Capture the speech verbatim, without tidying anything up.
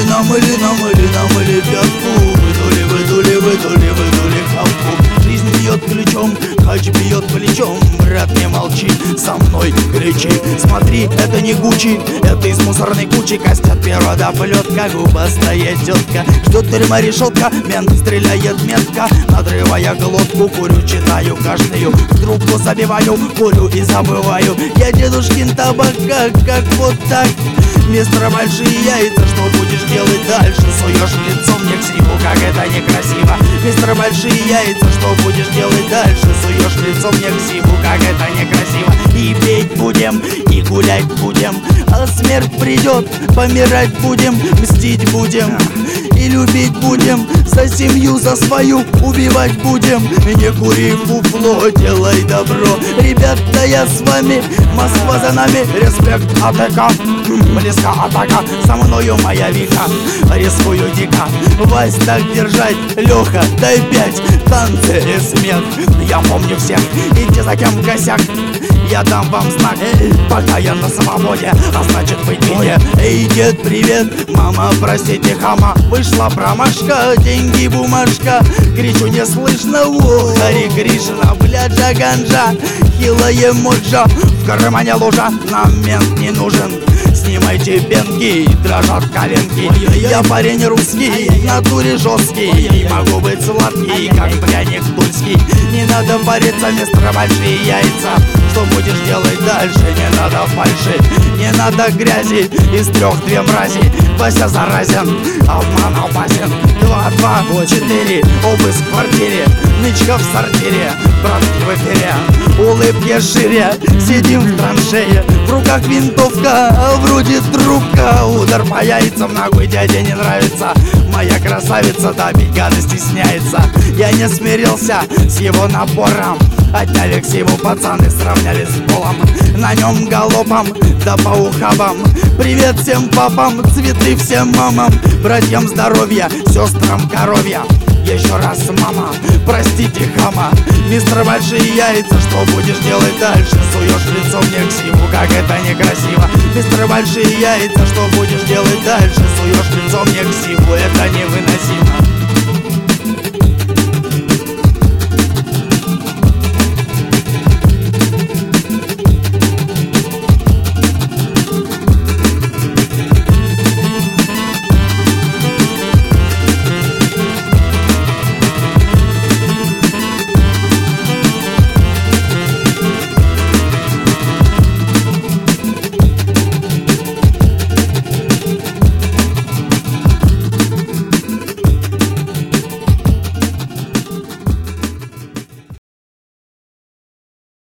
намыли, намыли, намыли пятку. Выдули, выдули, выдули, выдули хавку. Жизнь бьет ключом, хач бьет плечом. Брат, не молчи, со мной кричи. Смотри, это не Гуччи, это из мусорной кучи. Костят природа плетка, губастая тетка. Ждет тюрьма решетка, мент стреляет метко. Надрывая глотку, курю, читаю, кашляю. В трубку забиваю, курю и забываю. Я дедушкин табак, как, как вот так. Мистер большие яйца, что будешь делать дальше? Суешь лицо мне к сиву, как это некрасиво. Мистер большие яйца, что будешь делать дальше? Суешь лицо мне к сиву, как это некрасиво. И петь будем, и гулять будем, а смерть придет, помирать будем, мстить будем и любить будем, за семью, за свою убивать будем. Не кури фуфло, делай добро. Ребята, я с вами, Москва за нами. Респект, АТК, близко атака. Со мною моя вика, рискую дико. Вась, так держать, Леха, дай пять. Танцы и смех, я помню всех. Идти за кем косяк, я дам вам знак, пока я на свободе, а значит быть в беде. Эй, дед, привет, мама, простите, хама. Вышла промашка, деньги, бумажка. Кричу, не слышно, о, Хари Кришна, бляджа, ганджа, хилая моджа. В кармане лужа, нам мент не нужен. Снимайте пенки, дрожат коленки. Я парень русский, в натуре жесткий. Не могу быть сладкий, как пряник тульский. Не надо париться, мистер большие яйца. Что будешь делать дальше? Не надо фальши, не надо грязи. Из трех две мрази. Вася заразен, обман опасен. Два, два, четыре, обыск в квартире. Нычка в сортире, братки в эфире. Улыбки шире, сидим в траншее. В руках винтовка, а вроде трубка. Удар по яйцам, ногой дяде не нравится. Моя красавица, да, бега стесняется. Я не смирился с его напором. Отняли ксиву, пацаны сравняли с полом. На нем галопом, да по ухабам. Привет всем папам, цветы всем мамам. Братьям здоровья, сестрам коровья. Еще раз, мама, простите, хама. Мистер большие яйца, что будешь делать дальше? Суешь лицо мне к сиву, как это некрасиво. Мистер большие яйца, что будешь делать дальше? Суешь лицо мне к сиву, это невыносимо.